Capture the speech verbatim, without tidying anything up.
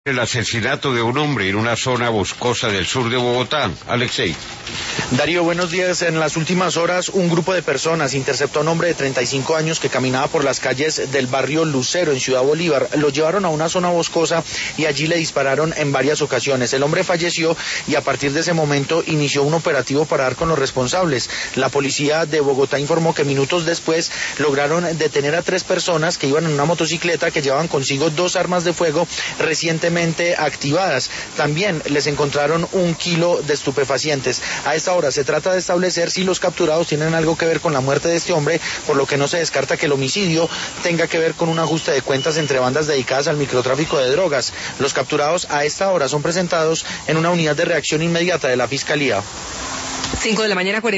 El asesinato de un hombre en una zona boscosa del sur de Bogotá. Alexei. Darío, buenos días. En las últimas horas, un grupo de personas interceptó a un hombre de treinta y cinco años que caminaba por las calles del barrio Lucero, en Ciudad Bolívar. Lo llevaron a una zona boscosa y allí le dispararon en varias ocasiones. El hombre falleció y a partir de ese momento inició un operativo para dar con los responsables. La policía de Bogotá informó que minutos después lograron detener a tres personas que iban en una motocicleta que llevaban consigo dos armas de fuego recientemente activadas. También les encontraron un kilo de estupefacientes. A esta hora se trata de establecer si los capturados tienen algo que ver con la muerte de este hombre, por lo que no se descarta que el homicidio tenga que ver con un ajuste de cuentas entre bandas dedicadas al microtráfico de drogas. Los capturados a esta hora son presentados en una unidad de reacción inmediata de la Fiscalía. cinco de la mañana,